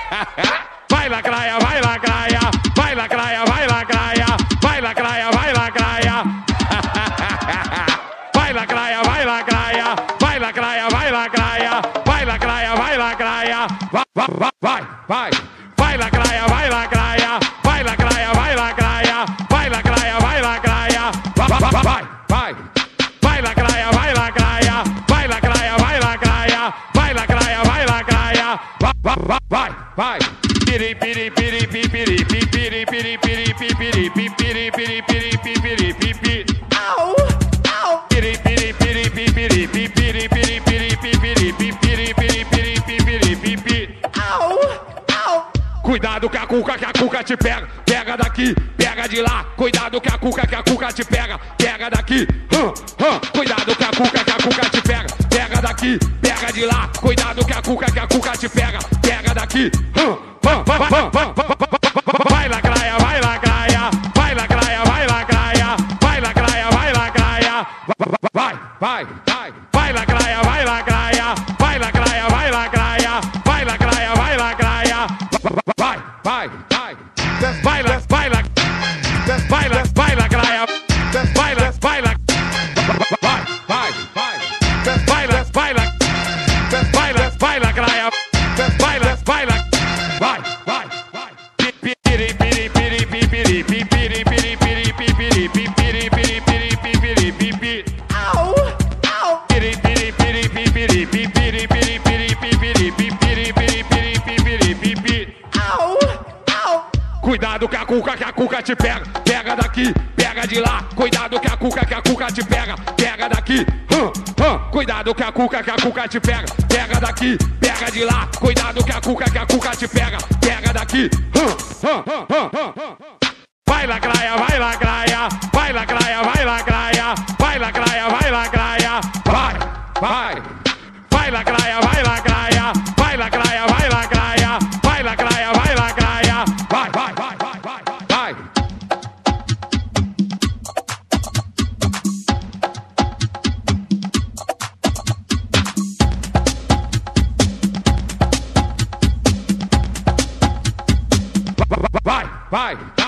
Vai lacraia, vai lacraia, vai lacraia, vai lacraia, vai lacraia, vai lacraia. Vai lacraia, vai lacraia, vai lacraia, vai lacraia, vai lacraia, vai lacraia. Vai. Vai lacraia, vai lacraia, vai lacraia, vai lacraia, vai lacraia, vai lacraia. Vai. Vai lacraia, vai lacraia, vai lacraia, vai lacraia, vai lacraia, vai lacraia. Vai. Piri piri piri piri piri piri piri piri piri piri piri piri piri. Au. Piri piri piri piri piri piri piri piri piri piri piri. Au. Cuidado que a cuca te pega, pega daqui, pega de lá. Cuidado que a cuca te pega, pega daqui. Cuidado que a cuca te pega, pega daqui, pega de lá. Cuidado que a cuca te pega, pega daqui. Vai lacraia, vai lacraia, vai lacraia, vai lacraia, vai lacraia, vai lacraia. Vai lacraia, vai lacraia, vai lacraia, vai lacraia, vai lacraia, vai lacraia. Vai lacraia, vai lacraia, vai lacraia, vai piri piri piri piri piri piri piri piri piri piri. Au. Piri piri piri piri piri piri piri piri piri. Au. Cuidado que a cuca te pega, pega daqui, pega de lá. Cuidado que a cuca te pega, pega daqui. Cuidado que a cuca te pega, pega daqui, pega de lá. Cuidado que a cuca te pega, pega daqui. Vai lacraia, vai lacraia, vai lacraia, vai lacraia, vai lacraia, vai lacraia. Vai lacraia, vai lacraia, vai lacraia, vai lacraia, vai lacraia, vai lacraia. Vai. Vai.